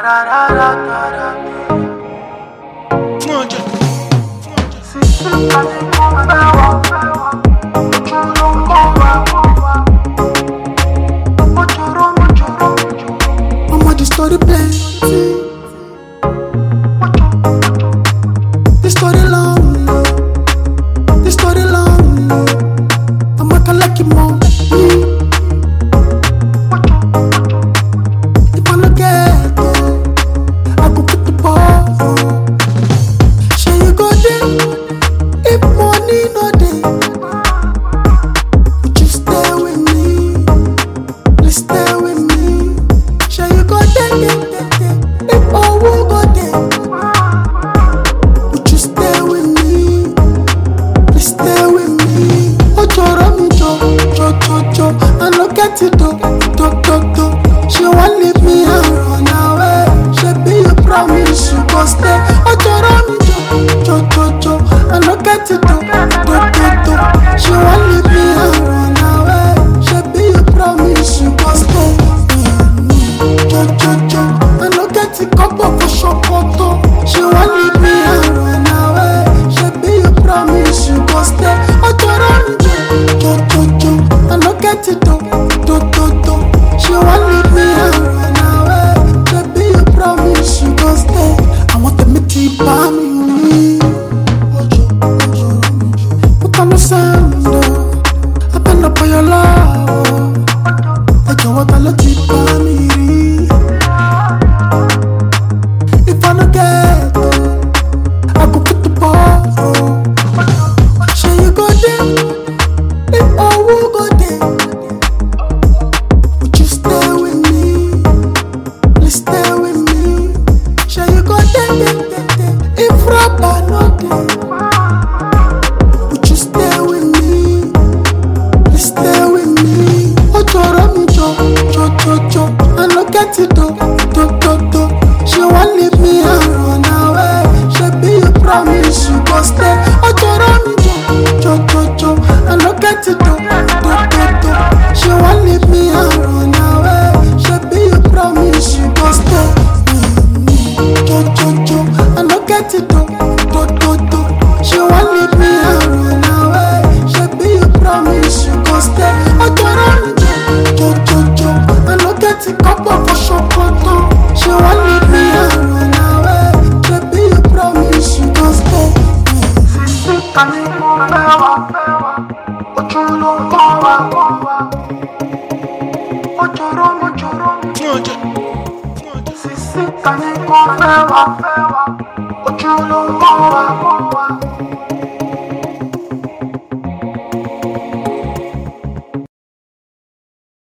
The story plenty. The story long. The story long. I'm a like more. If I look at it, I go put the ball. Shall you go there? If money no day, would you stay with me? Please stay with me. Shall you go there? If all will go there, would you stay with me? Please stay with me. Oh, Joro mi jo. I look at it do. She won't leave me and run away. She be you promise you go stay. Oh, Joro mi jo. I look at it do. She won't leave me and run away. She be you promise you go stay. I look at it couple for Shokoto. She won't leave me and run away. She be you promise you go stay. Oh, Joro mi jo. I look at it do. She won't leave me and run away. She be you promise you go stay. I want to meet you by me. Put on the sand. I bend up for your love. I don't want to let you by me. If I don't get it, I go put the ball. Shall you go there? If I will go there, would you stay with me? Please stay with me. Shall you go there? If rubber no there, would you stay with me? Please stay with me. Oh, Joro mi jo. I look at it do. She won't leave me and run away. She be you promise you go stay. Oh, Joro mi jo. I look at it do. She won't leave me and run away. She be you promise you go stay. I look at it do. She won't leave me and run away. She be you promise you go stay. Oh, Joro mi jo. I look at it couple for Shokoto. She won't leave me and run away. She be you promise you go stay. Sisi kani ko fewa, ojulo mo wa.